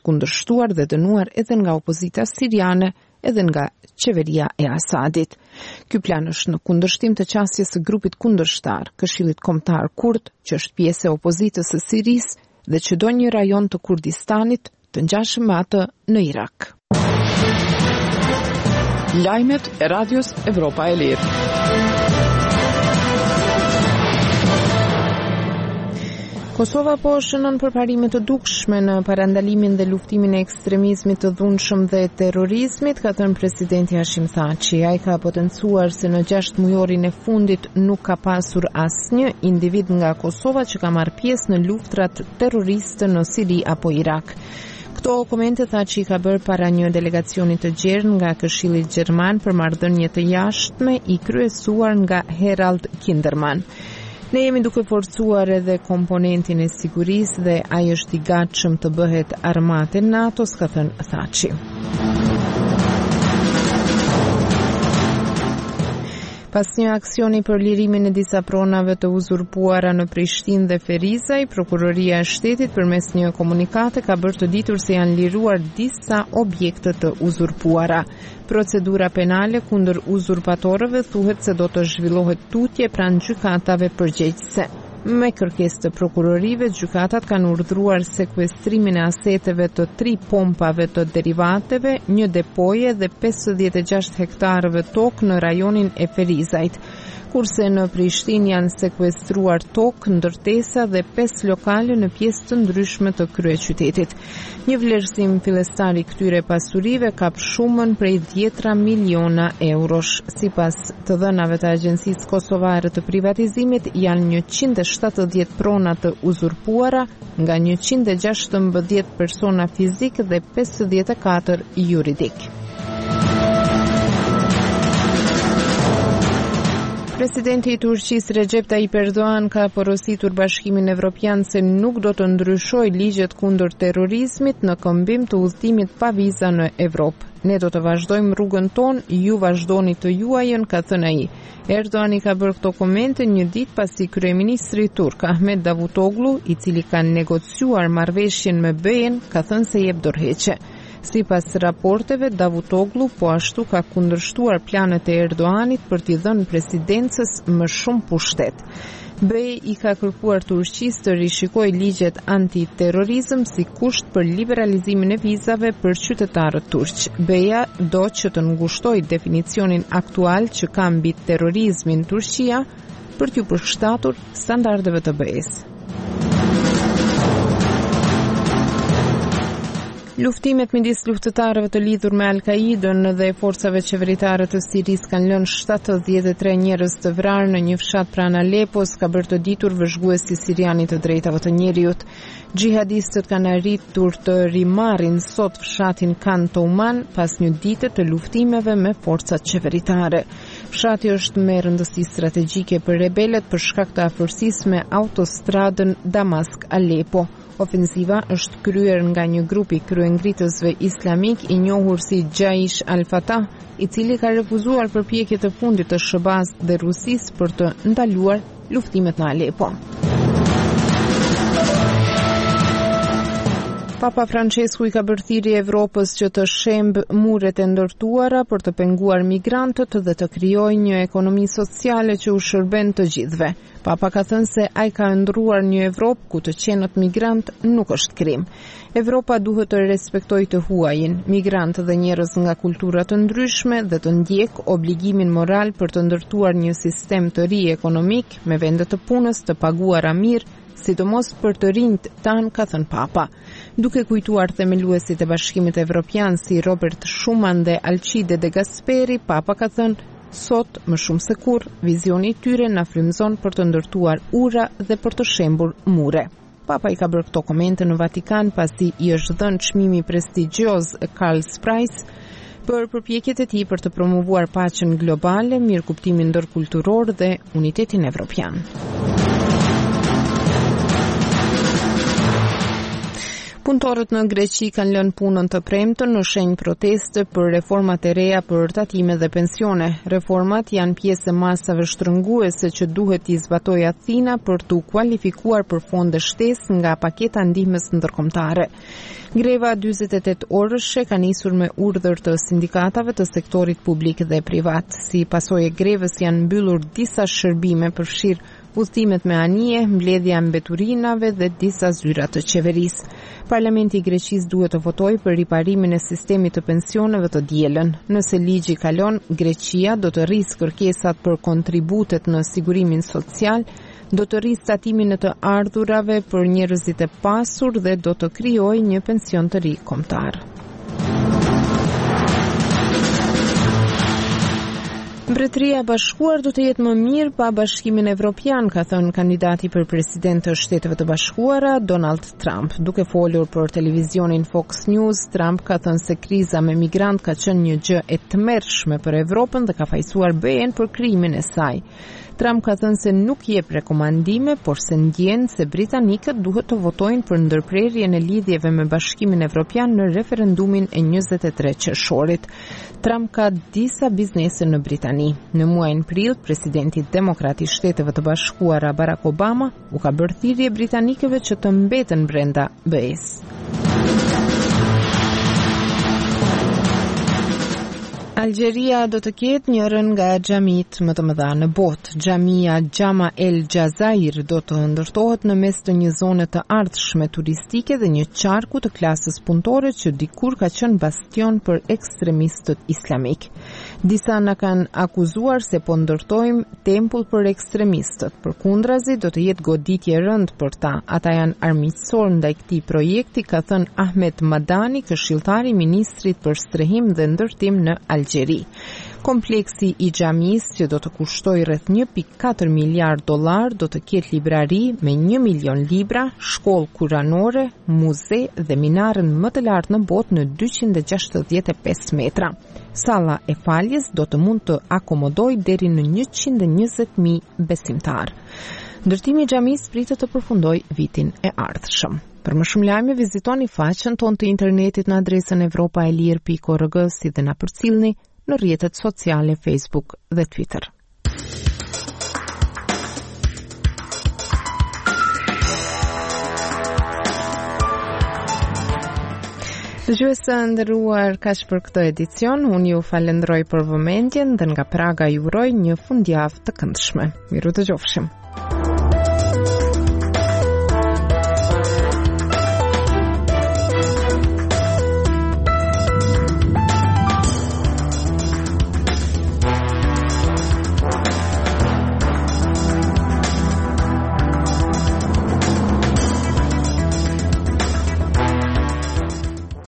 kundërshtuar dhe dënuar edhe nga opozita siriane edhe nga qeveria e Asadit. Ky plan është në kundërshtim të qasjes së grupit kundërshtar, Këshillit Kombëtar Kurd, që është pjesë e opozitës së Sirisë dhe që do një rajon të Kurdistanit të ngjashëm me atë në Irak. Lajmet e Radios Evropa e Lirë. Kosova po shënon përparime të dukshme në parandalimin dhe luftimin e ekstremizmit të dhunshëm dhe terrorizmit, ka thënë presidenti Hashim Thaçi. Ai ka potencuar se në 6 mujorin e fundit nuk ka pasur asnjë individ nga Kosova që ka marrë pjesë në luftrat terroriste në Siri apo Irak. Këto komente Thaçi ka bërë para një delegacioni të gjerë nga Këshilli Gjerman për marrëdhënie të jashtme i kryesuar nga Harald Kinderman. Ne jemi duke forcuar edhe komponentin e sigurisë dhe ai është i gatshëm të bëhet armate NATO-s, ka thënë Thaçi. Pas një aksioni për lirimin e disa pronave të uzurpuara në Prishtinë dhe Ferizaj, Prokuroria e Shtetit përmes një komunikate ka bërë të ditur se janë liruar disa objekte të uzurpuara. Procedura penale kundër uzurpatorëve thuhet se do të zhvillohet tutje pranë gjykatave përgjegjëse. Me kërkesë të prokurorive, gjykatat kanë urdhëruar sekuestrimin e aseteve të 3 pompave të derivateve, një depoje dhe 56 hektarëve tokë në rajonin e Ferizajt. Kurse në Prishtinë janë sekuestruar tokë, ndërtesa dhe 5 lokale në pjesë të ndryshme të kryeqytetit. Një vlerësim fillestar i këtyre pasurive kap shumën prej 10 miliona eurosh. Sipas të dhënave të Agjencisë Kosovare të Privatizimit, janë 170 prona të uzurpuara nga 116 persona fizik dhe 54 juridik. Presidenti i Turqisë Recep Tayyip Erdogan ka porositur Bashkimin Evropian se nuk do të ndryshojë ligjet kundër terrorizmit në këmbim të udhëtimit pa viza në Evropë. Ne do të vazhdojmë rrugën tonë, ju vazhdoni të juajën, ka thënë ai. Erdogan i ka bërë këto komente një ditë pasi kryeministri turk Ahmet Davutoglu, i cili ka negociuar marrëveshjen me BE-n, ka thënë se jep dorëheqje. Sipas raporteve, Davutoglu po ashtu ka kundërshtuar planet e Erdoganit për t'i dhënë presidencës më shumë pushtet. BE i ka kërkuar Turqisë të rishikojë ligjet antiterrorizëm si kusht për liberalizimin e vizave për qytetarët turq. BE-ja do që të ngushtojë definicionin aktual që ka mbi terrorizmin Turqia për t'u përshtatur standardeve të BE-s. Luftimet midis luftëtarëve të lidhur me Al-Qaidën dhe forcave qeveritare të Sirisë kanë lënë 73 njerëz të vrarë në një fshat pranë Alepos, ka bërë të ditur vëzhguesi siriani të drejtave të njerëzit. Xhihadistët kanë arritur të rimarrin sot fshatin Khan Touman pas një dite të luftimeve me forcat qeveritare. Fshati është me rëndësi strategjike për rebelët për shkak të afërsisë me autostradën Damask-Alepo. Ofensiva është kryer nga një grup i kryengritësve islamik i njohur si Jaish al-Fatah, i cili ka refuzuar përpjekjet e fundit të SHBA-s dhe Rusisë për të ndaluar luftimet në Alepo. Papa Francesku i ka bërë thirrje Evropës që të shembë muret e ndërtuara për të penguar migrantët dhe të krijojë një ekonomi sociale që u shërben të gjithëve. Papa ka thënë se ai ka ndruar një Evropë ku të qenët migrant nuk është krim. Evropa duhet të respektojë të huajin, migrantë dhe njerëz nga kultura të ndryshme dhe të ndjek obligimin moral për të ndërtuar një sistem të ri ekonomik me vende të punës të paguara mirë, sidomos për të rinjt tanë, ka thënë Papa. Duke kujtuar themeluesit e Bashkimit Evropian si Robert Schuman dhe Alcide de Gasperi, Papa ka thënë, sot më shumë se kurrë, vizioni i tyre na frymëzon për të ndërtuar ura dhe për të shembur mure. Papa i ka bërë këto komente në Vatikan pasi i është dhënë çmimi prestigjioz Karls Prize për përpjekjet e tij për të promovuar paqen globale, mirëkuptimin ndërkulturor dhe unitetin evropian. Punëtorët në Greqi kanë lënë punën të premtën në shenjë proteste për reformat e reja për tatime dhe pensione. Reformat janë pjesë e masave shtrënguese që duhet t'i zbatojë Athina për t'u kualifikuar për fonde shtesë nga paketa ndihmës ndërkombëtare. Greva 48 orëshe ka nisur me urdhër të sindikatave të sektorit publik dhe privat. Si pasojë e grevës janë mbyllur disa shërbime, përfshirë udhëtimet me anije, mbledhja mbeturinave dhe disa zyra të qeverisë. Parlamenti i Greqisë duhet të votojë për riparimin e sistemit të pensioneve të dielën. Nëse ligji kalon, Greqia do të rrisë kërkesat për kontributet në sigurimin social, do të rrisë tatimin e të ardhurave për njerëzit e pasur dhe do të krijojë një pension të ri kombëtar. Mbretëria e Bashkuar do të jetë më mirë pa Bashkimin Evropian, ka thënë kandidati për president të Shteteve të Bashkuara, Donald Trump. Duke folur për televizionin Fox News, Trump ka thënë se kriza me migrant ka qenë një gjë e tmerrshme për Evropën dhe ka fajsuar BE-n për krijimin e saj. Trump ka thënë se nuk jep rekomandime, por se ndjen se britanikët duhet të votojnë për ndërprerjen e lidhjeve me Bashkimin Evropian në referendumin e 23 qershorit. Trump ka disa biznese në Britani. Në muajin prill, presidenti demokrat i Shteteve të Bashkuara Barack Obama u ka bërë thirrje britanikëve që të mbeten brenda BE-s. Algjeria do të ketë njërin nga xhamit më të mëdha në botë. Xhamia Jama El Jazair do të ndërtohet në mes të një zone të ardhshme turistike dhe një qarku të klasës punëtore që dikur ka qenë bastion për ekstremistët islamik. Disa na kanë akuzuar se po ndërtojmë tempull për ekstremistët. Përkundrazi do të jetë goditje rënd për ta. Ata janë armiqësor ndaj këtij projekti, ka thënë Ahmed Madani, këshilltari i ministrit për strehim dhe ndërtim në Algjeri. Kompleksi i xhamis, që do të kushtoj rreth 1.4 miliard dollar, do të ketë librari me 1 milion libra, shkollë kuranore, muze dhe minarën më të lartë në botë në 265 metra. Salla e faljes do të mund të akomodojë deri në 120.000 besimtar. Ndërtimi i xhamis pritet të përfundojë vitin e ardhshëm. Për më shumë lajme vizitoni faqen tonë të internetit në adresën evropaelir.org, si dhe na përcjellni në rrjetet sociale Facebook dhe Twitter. Dëgjuesë nderuar, kaq për këtë edicion. Unë ju falenderoj për vëmendjen dhe nga Praga ju uroj një fundjavë të këndshme. Miru dëgjofshim.